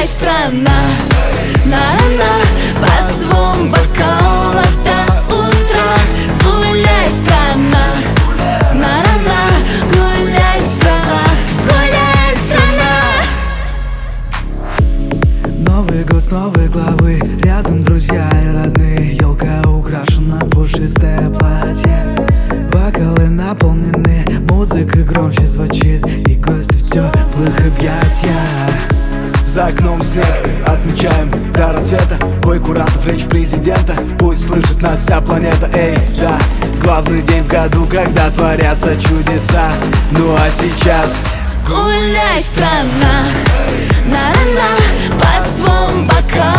Гуляй, страна, на-на-на, под звон бокалов до утра. Гуляй, страна, на-на-на, гуляй, страна, гуляй, страна. Новый год с новой главы, рядом друзья и родные. Елка украшена, пушистое платье, бокалы наполнены, музыка громче звучит, и гости в теплых объятиях. За окном снег, отмечаем до рассвета. Бой курантов, речь президента, пусть слышит нас вся планета. Эй, да, главный день в году, когда творятся чудеса. Ну а сейчас гуляй, страна, на-на-на, под звон бокалов